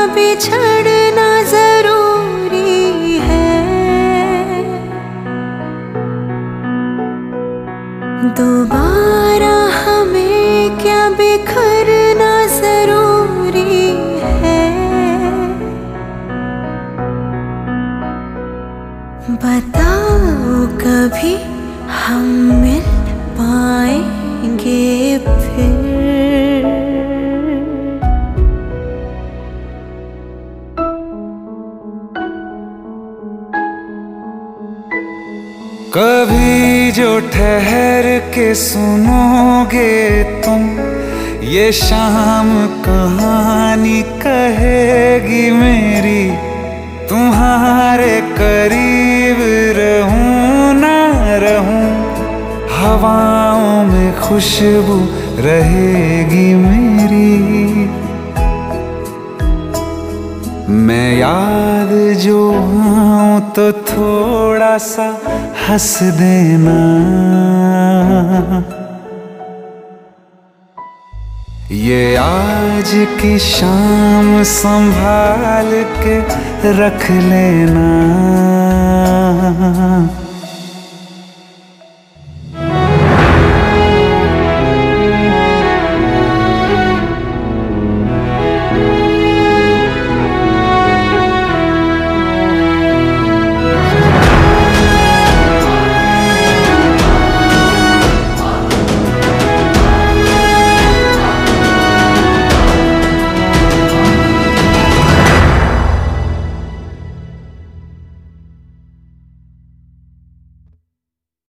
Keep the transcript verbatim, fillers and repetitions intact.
बिछड़ना जरूरी है, दोबारा हमें क्या बिखरना जरूरी है। बताओ कभी हम मिल पाएंगे फिर? कभी जो ठहर के सुनोगे तुम, ये शाम कहानी कहेगी मेरी। तुम्हारे करीब रहूं ना रहूं, हवाओं में खुशबू रहेगी मेरी। मैं याद जो आऊं तो थोड़ा सा हंस देना। ये आज की शाम संभाल के रख लेना।